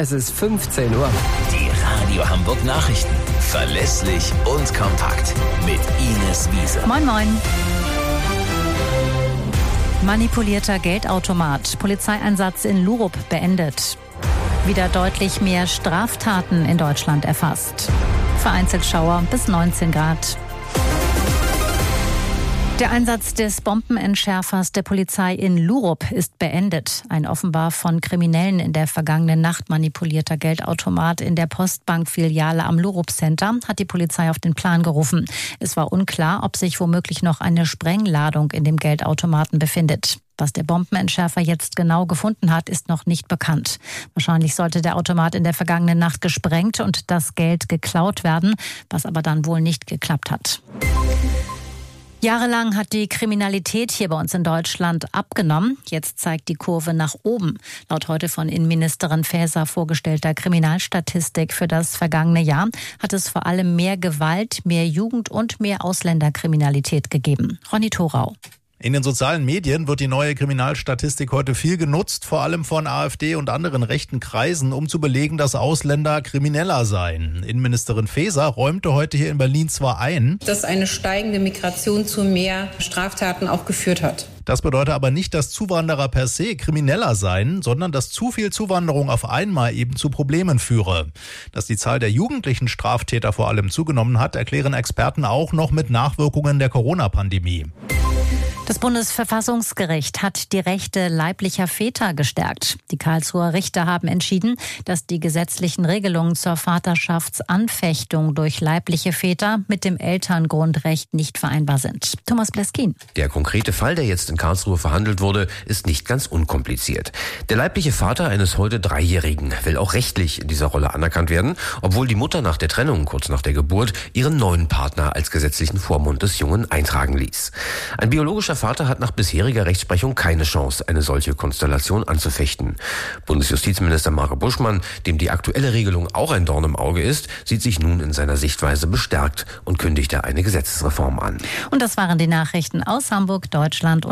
Es ist 15 Uhr. Die Radio Hamburg Nachrichten. Verlässlich und kompakt. Mit Ines Wiese. Moin, moin. Manipulierter Geldautomat. Polizeieinsatz in Lurup beendet. Wieder deutlich mehr Straftaten in Deutschland erfasst. Vereinzelt Schauer bis 19 Grad. Der Einsatz des Bombenentschärfers der Polizei in Lurup ist beendet. Ein offenbar von Kriminellen in der vergangenen Nacht manipulierter Geldautomat in der Postbank-Filiale am Lurup Center hat die Polizei auf den Plan gerufen. Es war unklar, ob sich womöglich noch eine Sprengladung in dem Geldautomaten befindet. Was der Bombenentschärfer jetzt genau gefunden hat, ist noch nicht bekannt. Wahrscheinlich sollte der Automat in der vergangenen Nacht gesprengt und das Geld geklaut werden, was aber dann wohl nicht geklappt hat. Jahrelang hat die Kriminalität hier bei uns in Deutschland abgenommen. Jetzt zeigt die Kurve nach oben. Laut heute von Innenministerin Faeser vorgestellter Kriminalstatistik für das vergangene Jahr hat es vor allem mehr Gewalt, mehr Jugend- und mehr Ausländerkriminalität gegeben. Ronny Thorau. In den sozialen Medien wird die neue Kriminalstatistik heute viel genutzt, vor allem von AfD und anderen rechten Kreisen, um zu belegen, dass Ausländer krimineller seien. Innenministerin Faeser räumte heute hier in Berlin zwar ein, dass eine steigende Migration zu mehr Straftaten auch geführt hat. Das bedeutet aber nicht, dass Zuwanderer per se krimineller seien, sondern dass zu viel Zuwanderung auf einmal eben zu Problemen führe. Dass die Zahl der jugendlichen Straftäter vor allem zugenommen hat, erklären Experten auch noch mit Nachwirkungen der Corona-Pandemie. Das Bundesverfassungsgericht hat die Rechte leiblicher Väter gestärkt. Die Karlsruher Richter haben entschieden, dass die gesetzlichen Regelungen zur Vaterschaftsanfechtung durch leibliche Väter mit dem Elterngrundrecht nicht vereinbar sind. Thomas Bleskin. Der konkrete Fall, der jetzt in Karlsruhe verhandelt wurde, ist nicht ganz unkompliziert. Der leibliche Vater eines heute 3-Jährigen will auch rechtlich in dieser Rolle anerkannt werden, obwohl die Mutter nach der Trennung, kurz nach der Geburt, ihren neuen Partner als gesetzlichen Vormund des Jungen eintragen ließ. Ein biologischer Vater hat nach bisheriger Rechtsprechung keine Chance, eine solche Konstellation anzufechten. Bundesjustizminister Marco Buschmann, dem die aktuelle Regelung auch ein Dorn im Auge ist, sieht sich nun in seiner Sichtweise bestärkt und kündigte eine Gesetzesreform an. Und das waren die Nachrichten aus Hamburg, Deutschland und